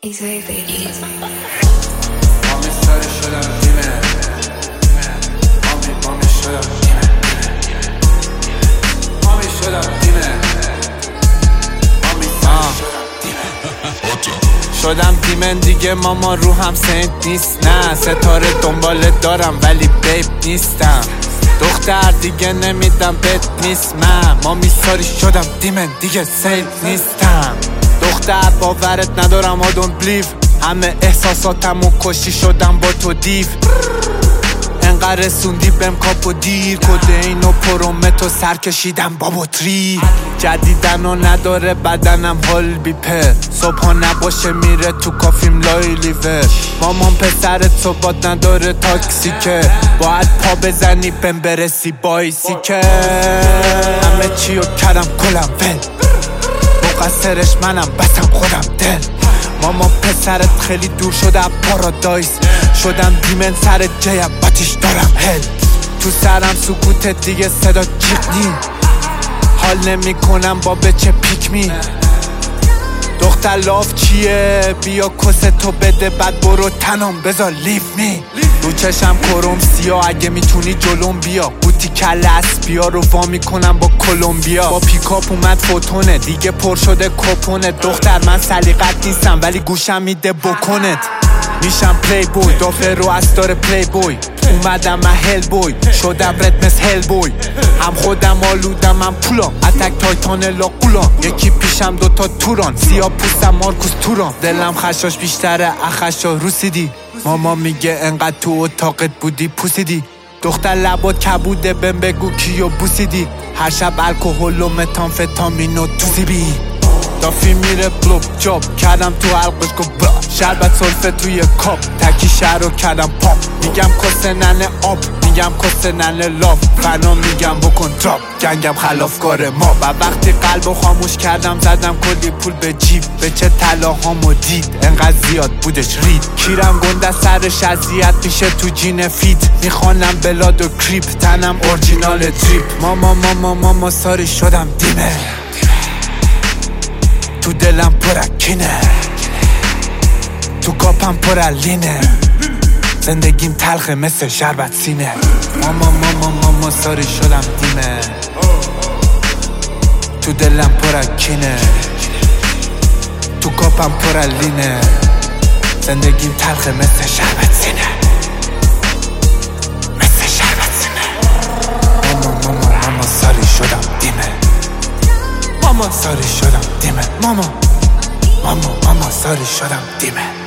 مامی ساری شدم دیمه مامی شدم دیمه مامی شدم دیمه مامی ساری شدم دیمه شدم دیمن دیگه ماما رو هم سنت نیست نه ستاره دنباله دارم ولی بیب نیستم دختر دیگه نمیدم بد نیست من مامی ساری شدم دیمن دیگه سنت نیستم دختر باورت ندارم I don't believe همه احساساتمو کشی شدم با تو دیو انقدر رسوندی بهم کاپ و دیر کدین و پرومتو سر کشیدم با بطری جدیدن و نداره بدنم حال بیپه صبح نباشه میره تو کافیم لای لیور مامان پسرت صبحات نداره تاکسیکه باید پا بزنی بهم برسی بایسیکه همه چیو کردم کلم ول مقصرش منم بسم خودم دل ماما پسرت خیلی دور شده پارادایس شدم دیمن سر جیم باتیش دارم هل تو سرم سکوتت دیگه صدا جیغ نی حال نمی کنم با بچه پیک می دختر لاف چیه بیا کسه تو بده بعد برو تنم بذار لیف می رو چشم کرم سیاه اگه میتونی جلوم بیا بوتی کل اسبیا رو وا میکنم با کلمبیا با پیکاپ اومد فوتونه دیگه پر شده کپونه دختر من سلیقت نیستم ولی گوشم میده بکنت میشم پلی بوی دافه رو از داره پلی بوی اومدم من هل بوی شدم رد مثل هل بوی هم خودم آلودم من پولام اتک تایتان لاقولان یکی پیشم دوتا توران سیاه پوستم مارکوس توران دلم خشاش بیشتره اخشا روسیدی ماما میگه انقدر تو اتاقت بودی پوسیدی دختر لبات کبوده بهم بگو کیو بوسیدی هر شب الکل و متامفتامین و توسیبی دافی میره بلوب جاب کردم تو حلقش گفت با شربت سلفه توی کاپ تکی شهر رو کردم پاپ میگم کسه ننه آب میگم کسه ننه لاف فنا میگم بکن تراپ گنگم خلافکار ما و وقتی قلبو خاموش کردم زدم کلی پول به جیب به چه طلاهامو دید انقدر زیاد بودش رید کیرم گنده سرش اذیت میشه تو جین فیت میخوانم بلاد و کریپ تنم اورجینال تریپ ماما ساری شدم دیمه تو دلم پرکینه تو کاپم پرلینه زندگیم تلخه مثل شربت سینه ماما ساری شدم دیمه تو دلم پرکینه تو کاپم پرلینه زندگیم تلخه مثل شربت سینه مثل شربت سینه ماما ساری شدم دیمه ماما ساری شدم دیمه ماما ساری شدم دیمه